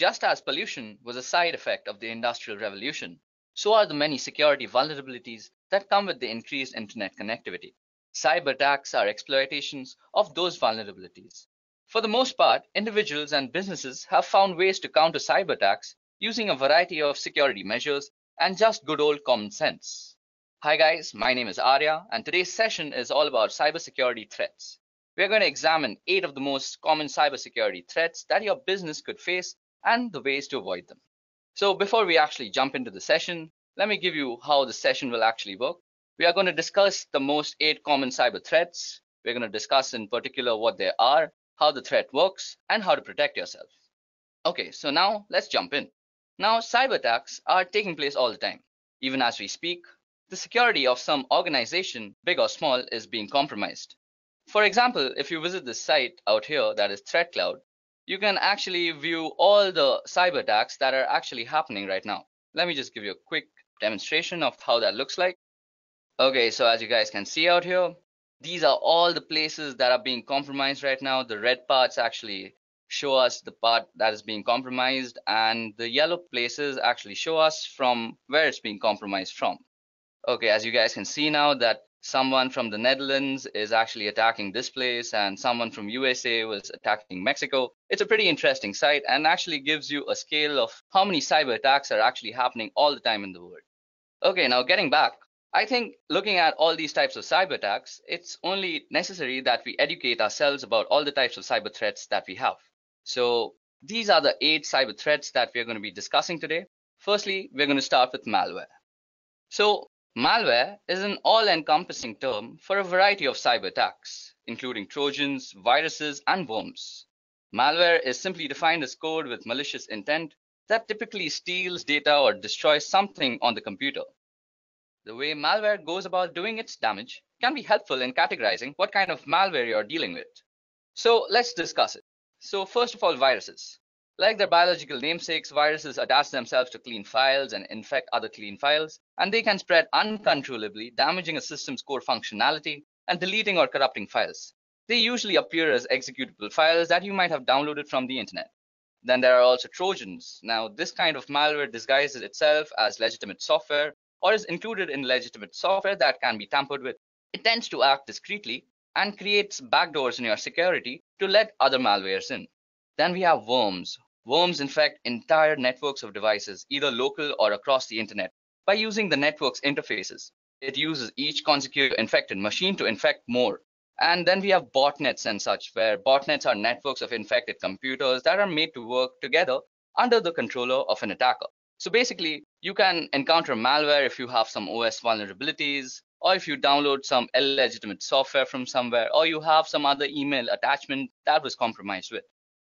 Just as pollution was a side effect of the Industrial Revolution, so are the many security vulnerabilities that come with the increased internet connectivity. Cyber attacks are exploitations of those vulnerabilities. For the most part, individuals and businesses have found ways to counter cyber attacks using a variety of security measures and just good old common sense. Hi guys, my name is Arya, and today's session is all about cybersecurity threats. We are going to examine 8 of the most common cybersecurity threats that your business could face and the ways to avoid them. So before we actually jump into the session, let me give you how the session will actually work. We are going to discuss the most 8 common cyber threats. We're going to discuss in particular what they are, how the threat works, and how to protect yourself. Okay, so now let's jump in. Now, cyber attacks are taking place all the time. Even as we speak, the security of some organization, big or small, is being compromised. For example, if you visit this site out here, that is ThreatCloud, you can actually view all the cyber attacks that are actually happening right now. Let me just give you a quick demonstration of how that looks like. Okay, so as you guys can see out here, these are all the places that are being compromised right now. The red parts actually show us the part that is being compromised, and the yellow places actually show us from where it's being compromised from. Okay, as you guys can see now that someone from the Netherlands is actually attacking this place and someone from USA was attacking Mexico. It's a pretty interesting site and actually gives you a scale of how many cyber attacks are actually happening all the time in the world. Okay, now getting back, I think looking at all these types of cyber attacks, it's only necessary that we educate ourselves about all the types of cyber threats that we have. So these are the 8 cyber threats that we're going to be discussing today. Firstly, we're going to start with malware. So malware is an all-encompassing term for a variety of cyber attacks, including Trojans, viruses, and worms. Malware is simply defined as code with malicious intent that typically steals data or destroys something on the computer. The way malware goes about doing its damage can be helpful in categorizing what kind of malware you're dealing with. So let's discuss it. So first of all, viruses. Like their biological namesakes, viruses attach themselves to clean files and infect other clean files, and they can spread uncontrollably, damaging a system's core functionality and deleting or corrupting files. They usually appear as executable files that you might have downloaded from the internet. Then there are also Trojans. Now, this kind of malware disguises itself as legitimate software or is included in legitimate software that can be tampered with. It tends to act discreetly and creates backdoors in your security to let other malwares in. Then we have worms. Worms infect entire networks of devices, either local or across the internet, by using the network's interfaces. It uses each consecutive infected machine to infect more. And then we have botnets and such, where botnets are networks of infected computers that are made to work together under the controller of an attacker. So basically, you can encounter malware if you have some OS vulnerabilities, or if you download some illegitimate software from somewhere, or you have some other email attachment that was compromised with.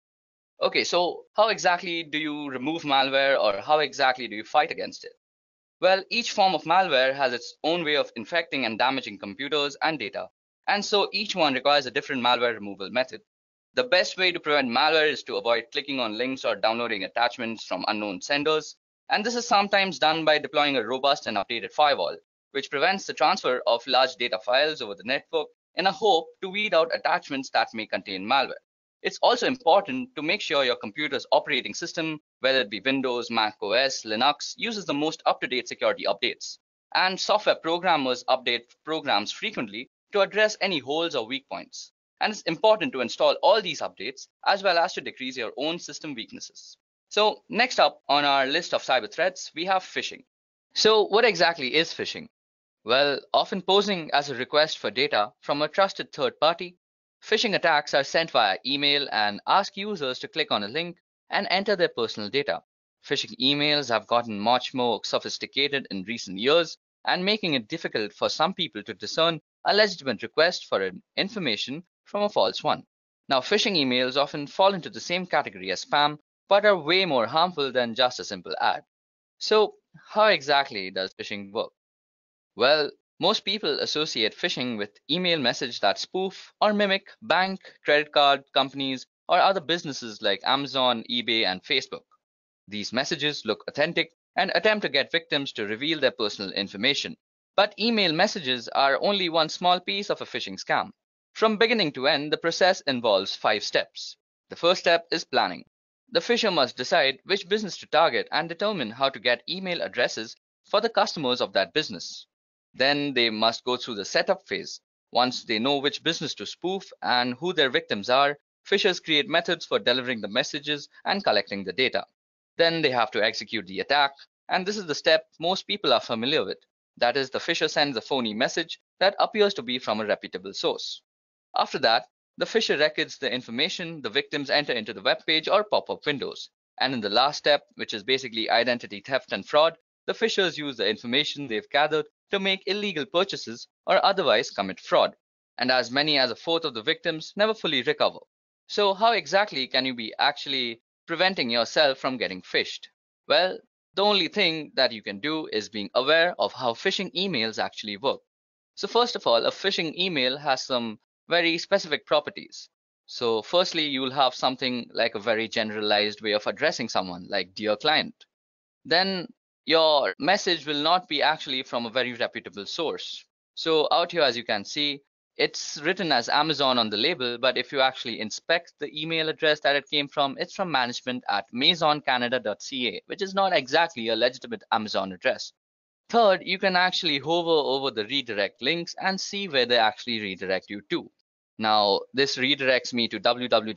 Okay, so how exactly do you remove malware, or how exactly do you fight against it? Well, each form of malware has its own way of infecting and damaging computers and data, and so each one requires a different malware removal method. The best way to prevent malware is to avoid clicking on links or downloading attachments from unknown senders, and this is sometimes done by deploying a robust and updated firewall, which prevents the transfer of large data files over the network in a hope to weed out attachments that may contain malware. It's also important to make sure your computer's operating system, whether it be Windows, Mac OS, Linux, uses the most up-to-date security updates. And software programmers update programs frequently to address any holes or weak points. And it's important to install all these updates as well as to decrease your own system weaknesses. So next up on our list of cyber threats, we have phishing. So what exactly is phishing? Well, often posing as a request for data from a trusted third party, phishing attacks are sent via email and ask users to click on a link and enter their personal data. Phishing emails have gotten much more sophisticated in recent years and making it difficult for some people to discern a legitimate request for information from a false one. Now, phishing emails often fall into the same category as spam, but are way more harmful than just a simple ad. So, how exactly does phishing work? Well, most people associate phishing with email messages that spoof or mimic bank, credit card companies, or other businesses like Amazon, eBay, and Facebook. These messages look authentic and attempt to get victims to reveal their personal information. But email messages are only one small piece of a phishing scam. From beginning to end, the process involves 5 steps. The first step is planning. the fisher must decide which business to target and determine how to get email addresses for the customers of that business. Then they must go through the setup phase. Once they know which business to spoof and who their victims are, fishers create methods for delivering the messages and collecting the data. Then they have to execute the attack, and this is the step most people are familiar with. That is, the fisher sends a phony message that appears to be from a reputable source. After that, the fisher records the information the victims enter into the web page or pop-up windows. And in the last step, which is basically identity theft and fraud, the fishers use the information they've gathered to make illegal purchases or otherwise commit fraud. And as many as a fourth of the victims never fully recover. So how exactly can you be actually preventing yourself from getting phished? Well, the only thing that you can do is being aware of how phishing emails actually work. So first of all, a phishing email has some very specific properties. So firstly, you will have something like a very generalized way of addressing someone, like dear client. Then your message will not be actually from a very reputable source. So out here, as you can see, it's written as Amazon on the label, but if you actually inspect the email address that it came from, it's from management at maisoncanada.ca, which is not exactly a legitimate Amazon address. Third, you can actually hover over the redirect links and see where they actually redirect you to. Now, this redirects me to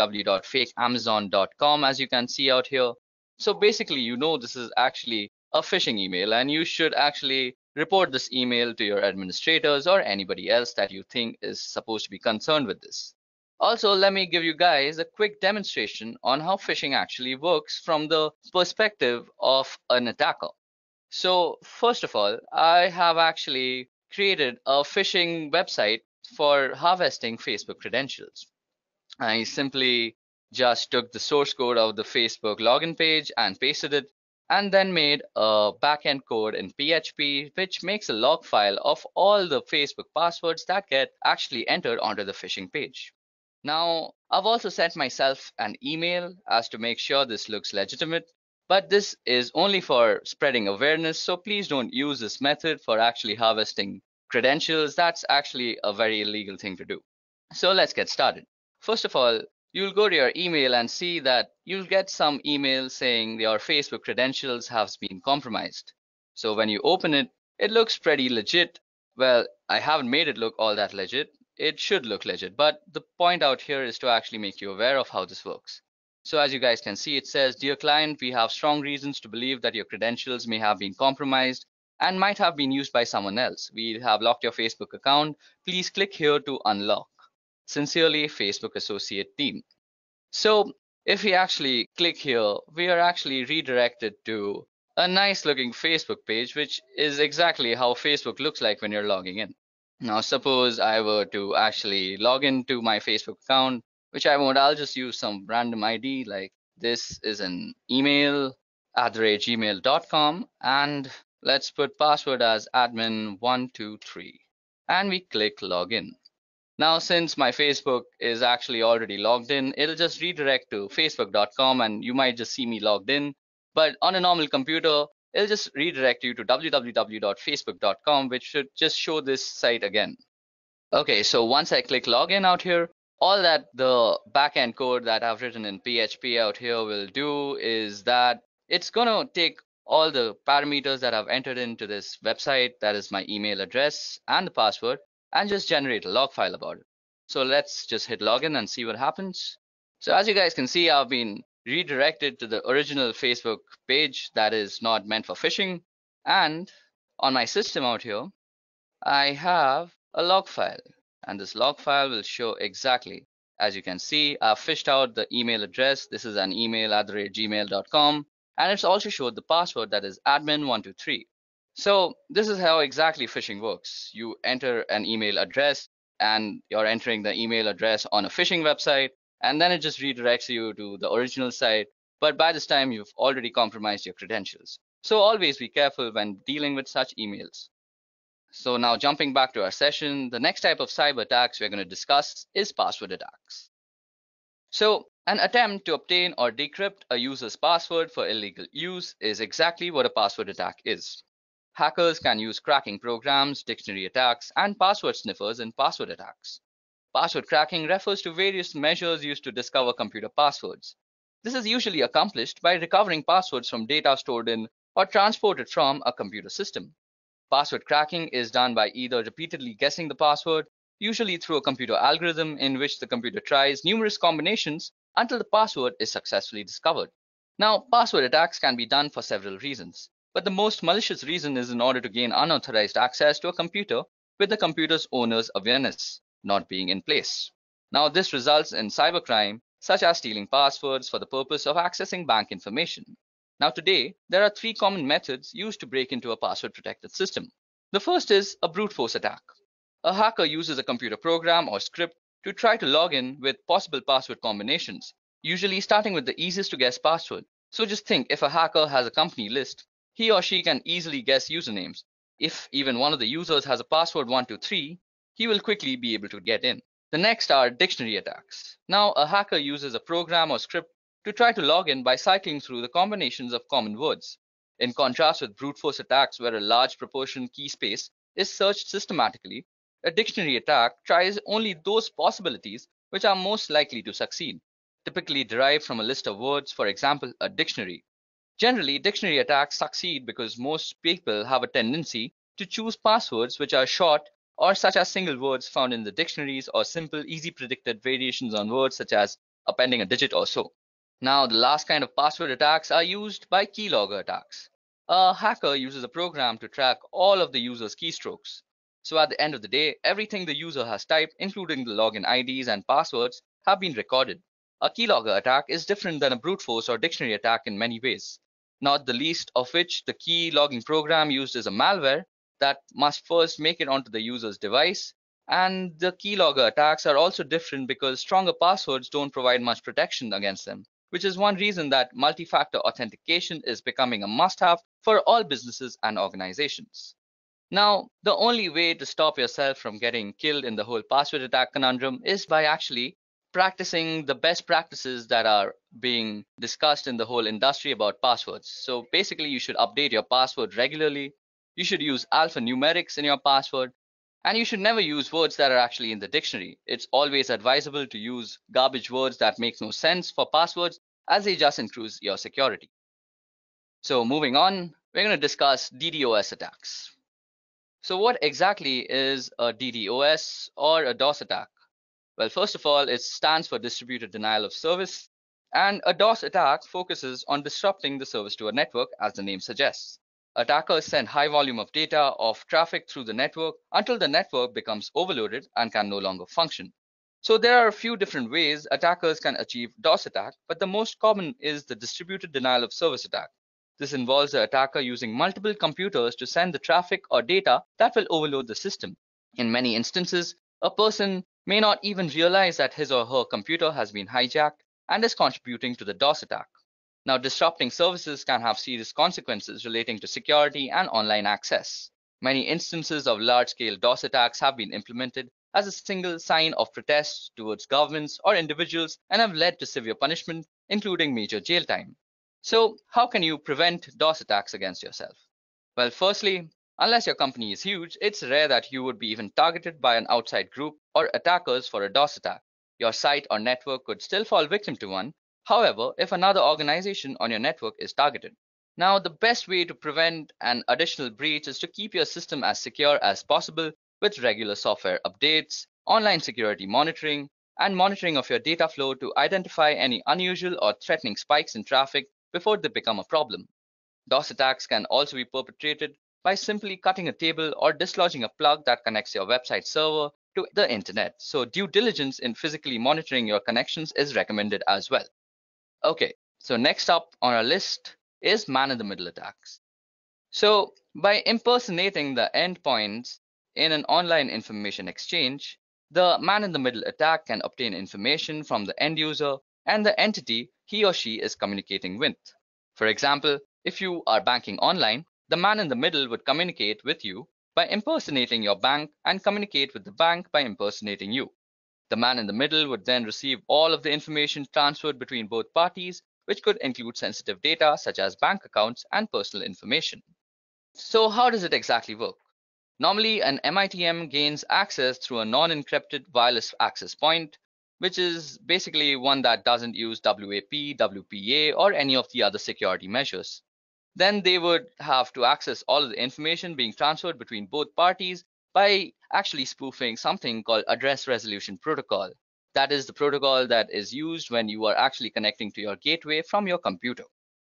www.fakeamazon.com, as you can see out here. So basically, you know this is actually a phishing email, and you should actually report this email to your administrators or anybody else that you think is supposed to be concerned with this. Also, let me give you guys a quick demonstration on how phishing actually works from the perspective of an attacker. So first of all, I have actually created a phishing website for harvesting Facebook credentials. I simply just took the source code of the Facebook login page and pasted it, and then made a backend code in PHP, which makes a log file of all the Facebook passwords that get actually entered onto the phishing page. Now, I've also sent myself an email as to make sure this looks legitimate, but this is only for spreading awareness, so please don't use this method for actually harvesting credentials. That's actually a very illegal thing to do. So let's get started. First of all, you'll go to your email and see that you'll get some email saying your Facebook credentials have been compromised. So when you open it, it looks pretty legit. Well, I haven't made it look all that legit. It should look legit, but the point out here is to actually make you aware of how this works. So as you guys can see, it says, "Dear client, we have strong reasons to believe that your credentials may have been compromised and might have been used by someone else. We have locked your Facebook account. Please click here to unlock. Sincerely, Facebook Associate Team." So if we actually click here, we are actually redirected to a nice looking Facebook page, which is exactly how Facebook looks like when you're logging in. Now, suppose I were to actually log into my Facebook account, which I won't, I'll just use some random ID, like this is an email @gmail.com, and let's put password as admin123, and we click login. Now, since my Facebook is actually already logged in, it'll just redirect to facebook.com and you might just see me logged in. But on a normal computer, it'll just redirect you to www.facebook.com, which should just show this site again. Okay, so once I click login out here, all that the backend code that I've written in PHP out here will do is that it's going to take all the parameters that I've entered into this website, that is my email address and the password, and just generate a log file about it. So let's just hit login and see what happens. So as you guys can see, I've been redirected to the original Facebook page that is not meant for phishing. And on my system out here, I have a log file, and this log file will show exactly, as you can see, I've fished out the email address. This is an email @gmail.com, and it's also showed the password, that is admin123. So this is how exactly phishing works. You enter an email address and you're entering the email address on a phishing website, and then it just redirects you to the original site. But by this time, you've already compromised your credentials. So always be careful when dealing with such emails. So now jumping back to our session, the next type of cyber attacks we're going to discuss is password attacks. So an attempt to obtain or decrypt a user's password for illegal use is exactly what a password attack is. Hackers can use cracking programs, dictionary attacks, and password sniffers in password attacks. Password cracking refers to various measures used to discover computer passwords. This is usually accomplished by recovering passwords from data stored in or transported from a computer system. Password cracking is done by either repeatedly guessing the password, usually through a computer algorithm in which the computer tries numerous combinations until the password is successfully discovered. Now, password attacks can be done for several reasons, but the most malicious reason is in order to gain unauthorized access to a computer with the computer's owner's awareness not being in place. Now, this results in cybercrime, such as stealing passwords for the purpose of accessing bank information. Now, today, there are three common methods used to break into a password protected system. The first is a brute force attack. A hacker uses a computer program or script to try to log in with possible password combinations, usually starting with the easiest to guess password. So just think, if a hacker has a company list, he or she can easily guess usernames. If even one of the users has a password 123, he will quickly be able to get in. The next are dictionary attacks. Now, a hacker uses a program or script to try to log in by cycling through the combinations of common words. In contrast with brute force attacks where a large proportion key space is searched systematically, a dictionary attack tries only those possibilities which are most likely to succeed, typically derived from a list of words, for example, a dictionary. Generally, dictionary attacks succeed because most people have a tendency to choose passwords which are short or such as single words found in the dictionaries or simple, easy predicted variations on words such as appending a digit or so. Now, the last kind of password attacks are used by keylogger attacks. A hacker uses a program to track all of the user's keystrokes. So at the end of the day, everything the user has typed, including the login IDs and passwords, have been recorded. A keylogger attack is different than a brute force or dictionary attack in many ways, not the least of which the key logging program used is a malware that must first make it onto the user's device. And the keylogger attacks are also different because stronger passwords don't provide much protection against them, which is one reason that multi-factor authentication is becoming a must-have for all businesses and organizations. Now, the only way to stop yourself from getting killed in the whole password attack conundrum is by actually practicing the best practices that are being discussed in the whole industry about passwords. So basically, you should update your password regularly. You should use alphanumerics in your password. And you should never use words that are actually in the dictionary. It's always advisable to use garbage words that make no sense for passwords as they just increase your security. So moving on, we're going to discuss DDoS attacks. So what exactly is a DDoS or a DOS attack? Well, first of all, it stands for distributed denial of service, and a DOS attack focuses on disrupting the service to a network, as the name suggests. Attackers send high volume of data of traffic through the network until the network becomes overloaded and can no longer function. So there are a few different ways attackers can achieve DOS attack, but the most common is the distributed denial of service attack. This involves the attacker using multiple computers to send the traffic or data that will overload the system. In many instances, a person may not even realize that his or her computer has been hijacked and is contributing to the DOS attack. Now, disrupting services can have serious consequences relating to security and online access. Many instances of large-scale DOS attacks have been implemented as a single sign of protest towards governments or individuals and have led to severe punishment, including major jail time. So, how can you prevent DOS attacks against yourself? Well, firstly, unless your company is huge, it's rare that you would be even targeted by an outside group or attackers for a DOS attack. Your site or network could still fall victim to one, however, if another organization on your network is targeted. Now, the best way to prevent an additional breach is to keep your system as secure as possible with regular software updates, online security monitoring, and monitoring of your data flow to identify any unusual or threatening spikes in traffic before they become a problem. DOS attacks can also be perpetrated by simply cutting a cable or dislodging a plug that connects your website server to the internet. So due diligence in physically monitoring your connections is recommended as well. Okay, so next up on our list is man-in-the-middle attacks. So by impersonating the endpoints in an online information exchange, the man-in-the-middle attack can obtain information from the end user and the entity he or she is communicating with. For example, if you are banking online, the man in the middle would communicate with you by impersonating your bank and communicate with the bank by impersonating you. The man in the middle would then receive all of the information transferred between both parties, which could include sensitive data such as bank accounts and personal information. So how does it exactly work? Normally, an MITM gains access through a non-encrypted wireless access point. which is basically one that doesn't use WAP, WPA, or any of the other security measures. Then they would have to access all of the information being transferred between both parties by actually spoofing something called address resolution protocol. That is the protocol that is used when you are actually connecting to your gateway from your computer.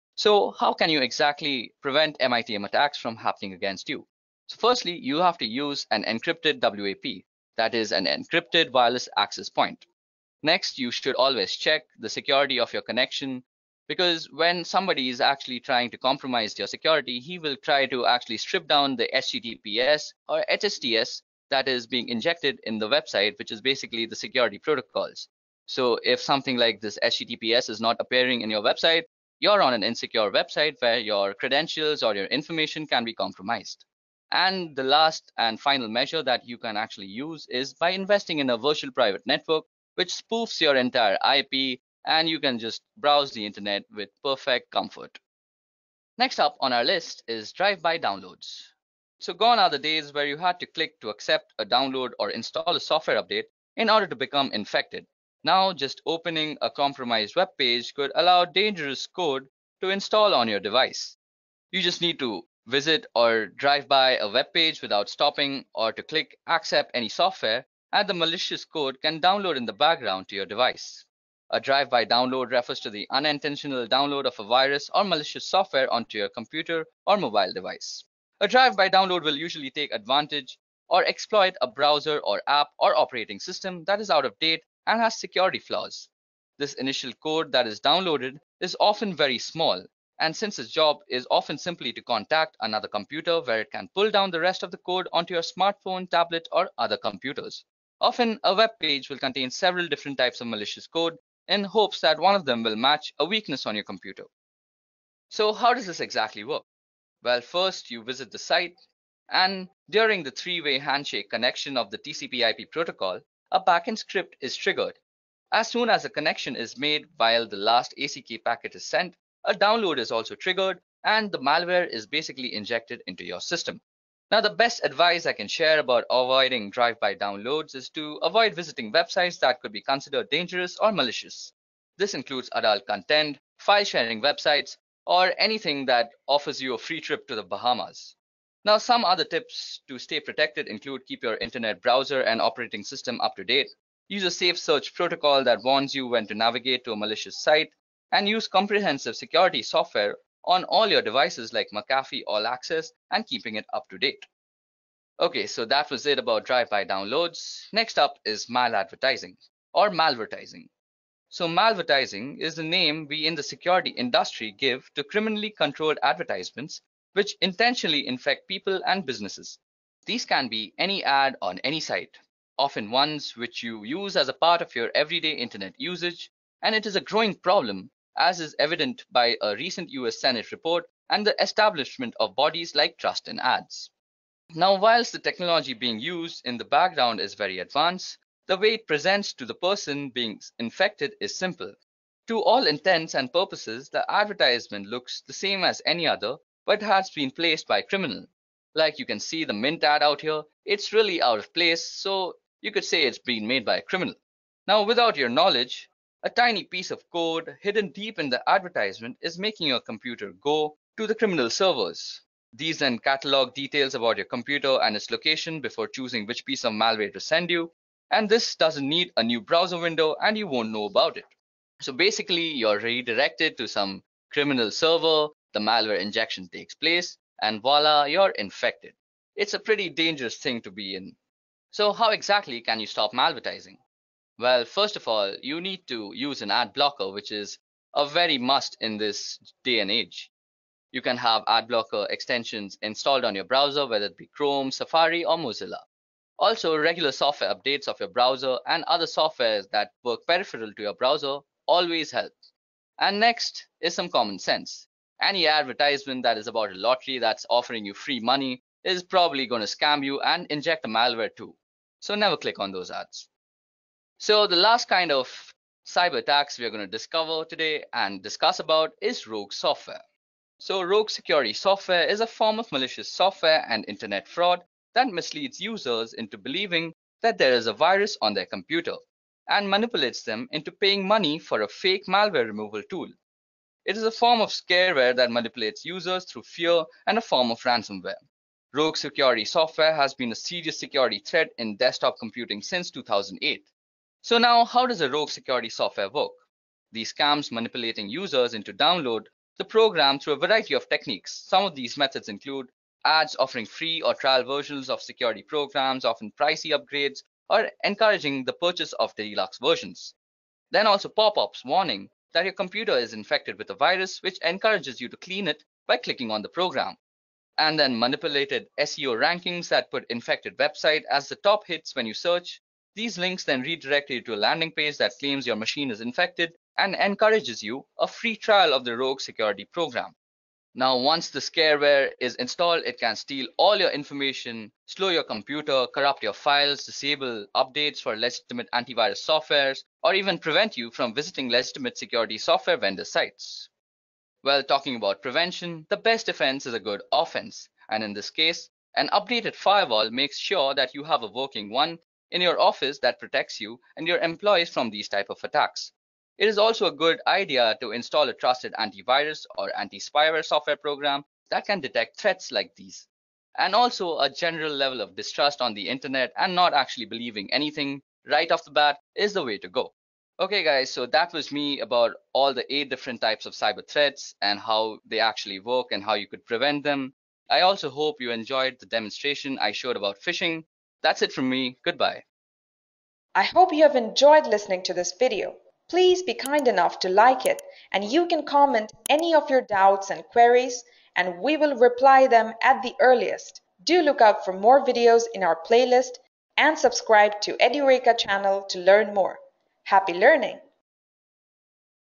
So how can you exactly prevent MITM attacks from happening against you? So firstly, you have to use an encrypted WAP, that is an encrypted wireless access point. Next, you should always check the security of your connection, because when somebody is actually trying to compromise your security, he will try to actually strip down the HTTPS or HSTS that is being injected in the website, which is basically the security protocols. So if something like this HTTPS is not appearing in your website, you're on an insecure website where your credentials or your information can be compromised. And the last and final measure that you can actually use is by investing in a virtual private network which spoofs your entire IP, and you can just browse the internet with perfect comfort. Next up on our list is drive-by downloads. So gone are the days where you had to click to accept a download or install a software update in order to become infected. Now just opening a compromised web page could allow dangerous code to install on your device. You just need to visit or drive by a web page without stopping, or to click accept any software, and the malicious code can download in the background to your device. A drive-by download refers to the unintentional download of a virus or malicious software onto your computer or mobile device. A drive-by download will usually take advantage or exploit a browser or app or operating system that is out of date and has security flaws. This initial code that is downloaded is often very small, and since its job is often simply to contact another computer where it can pull down the rest of the code onto your smartphone, tablet, or other computers. Often, a web page will contain several different types of malicious code in hopes that one of them will match a weakness on your computer. So how does this exactly work? Well, first you visit the site, and during the three-way handshake connection of the TCP/IP protocol, a backend script is triggered. As soon as a connection is made while the last ACK packet is sent, a download is also triggered and the malware is basically injected into your system. Now, the best advice I can share about avoiding drive-by downloads is to avoid visiting websites that could be considered dangerous or malicious. This includes adult content, file-sharing websites, or anything that offers you a free trip to the Bahamas. Now, some other tips to stay protected include keep your internet browser and operating system up to date, use a safe search protocol that warns you when to navigate to a malicious site, and use comprehensive security software on all your devices like McAfee All Access and keeping it up to date. Okay, so that was it about drive-by downloads. Next up is maladvertising or malvertising. So malvertising is the name we in the security industry give to criminally controlled advertisements which intentionally infect people and businesses. These can be any ad on any site, often ones which you use as a part of your everyday internet usage, and it is a growing problem, as is evident by a recent US Senate report and the establishment of bodies like Trust in Ads. Now, whilst the technology being used in the background is very advanced, the way it presents to the person being infected is simple. To all intents and purposes, the advertisement looks the same as any other, but has been placed by a criminal. Like you can see the Mint ad out here, it's really out of place, so you could say it's been made by a criminal. Now, without your knowledge, a tiny piece of code hidden deep in the advertisement is making your computer go to the criminal servers. These then catalog details about your computer and its location before choosing which piece of malware to send you. And this doesn't need a new browser window and you won't know about it. So basically, you're redirected to some criminal server, the malware injection takes place, and voila, you're infected. It's a pretty dangerous thing to be in. So how exactly can you stop malvertising? Well, first of all, you need to use an ad blocker, which is a very must in this day and age. You can have ad blocker extensions installed on your browser, whether it be Chrome, Safari, or Mozilla. Also, regular software updates of your browser and other softwares that work peripheral to your browser always help. And next is some common sense. Any advertisement that is about a lottery that's offering you free money is probably going to scam you and inject a malware too. So never click on those ads. So the last kind of cyber attacks we are going to discover today and discuss about is rogue software. So rogue security software is a form of malicious software and internet fraud that misleads users into believing that there is a virus on their computer. and manipulates them into paying money for a fake malware removal tool. It is a form of scareware that manipulates users through fear and a form of ransomware. Rogue security software has been a serious security threat in desktop computing since 2008. So now, how does a rogue security software work? These scams manipulating users into download the program through a variety of techniques. Some of these methods include ads offering free or trial versions of security programs, often pricey upgrades, or encouraging the purchase of the deluxe versions. Then also pop-ups warning that your computer is infected with a virus, which encourages you to clean it by clicking on the program. And then manipulated SEO rankings that put infected website as the top hits when you search. These links then redirect you to a landing page that claims your machine is infected and encourages you a free trial of the rogue security program. Now, once the scareware is installed, it can steal all your information, slow your computer, corrupt your files, disable updates for legitimate antivirus softwares, or even prevent you from visiting legitimate security software vendor sites. Well, talking about prevention, the best defense is a good offense. And in this case, an updated firewall makes sure that you have a working one in your office that protects you and your employees from these type of attacks. It is also a good idea to install a trusted antivirus or anti-spyware software program that can detect threats like these. And also a general level of distrust on the internet and not actually believing anything right off the bat is the way to go. Okay, guys, so that was me about all the 8 different types of cyber threats and how they actually work and how you could prevent them. I also hope you enjoyed the demonstration I showed about phishing. That's it from me. Goodbye. I hope you have enjoyed listening to this video. Please be kind enough to like it, and you can comment any of your doubts and queries, and we will reply them at the earliest. Do look out for more videos in our playlist and subscribe to Edureka channel to learn more. Happy learning!